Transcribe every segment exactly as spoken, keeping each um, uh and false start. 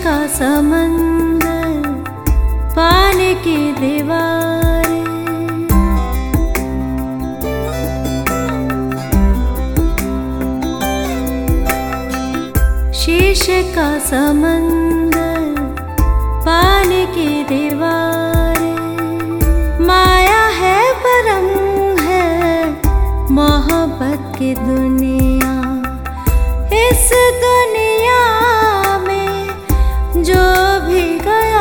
का समंदर पानी की दीवारें, शीशे का समंदर पानी की दीवारें, माया है भरम है मोहब्बत की दुनिया। इस दुनिया में जो भी गया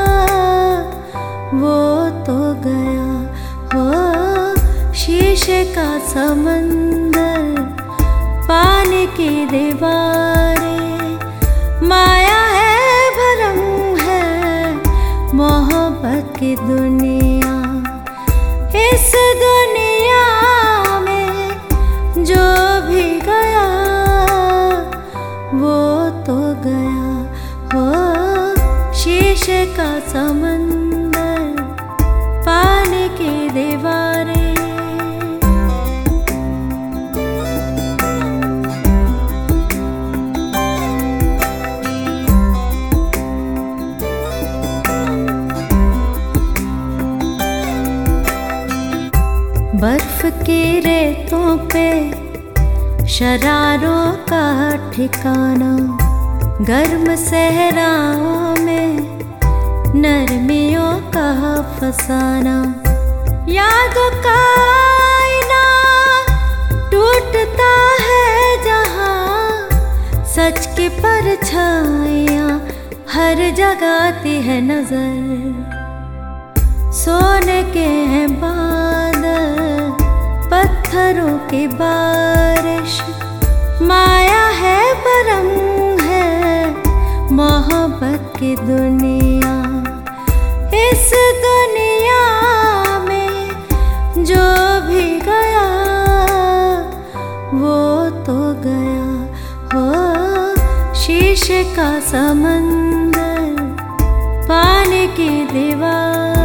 वो तो गया हो। शीशे का समंदर पानी की दीवारें, माया है भरम है मोहब्बत की दुनिया। इस दुनिया में जो भी गया वो तो गया हो। शीशे का समंदर पानी की दीवारें, बर्फ की रेतों पे शरारों का ठिकाना, गर्म सहराओं में नरमियों का फसाना। यादों का आईना टूटता है जहाँ, सच की परछाइयाँ हर जगह आती है नजर। सोने के हैं बादल पत्थरों की बारिश, माया है भरम है मोहब्बत की दुनिया। इस दुनिया में जो भी गया वो तो गया हो। शीशे का समंदर पानी की दीवारें,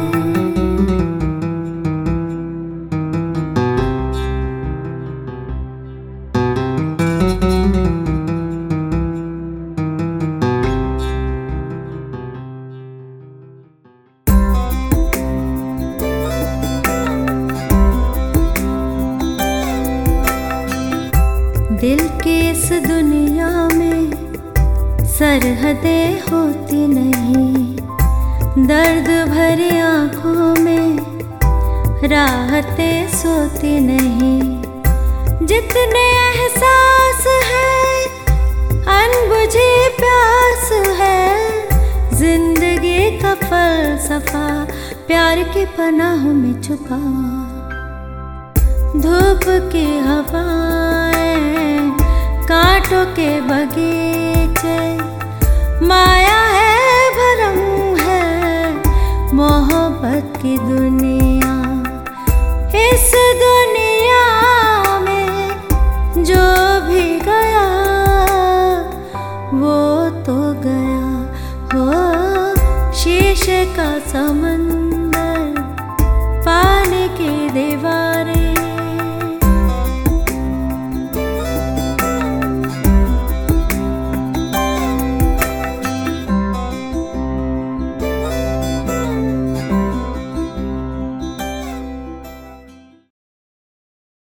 दिल की इस दुनिया में सरहदें होती नहीं, दर्द भरी आँखों में राहतें सोती नहीं। जितने एहसास है अनबुझी प्यास है, जिंदगी का फलसफा प्यार की पनाहों में छुपा। धूप की हवाएं कांटों के बगीचे, माया है भरम है मोहब्बत की दुनिया। इस दुनिया में जो भी गया वो तो गया हो। शीशे का समंदर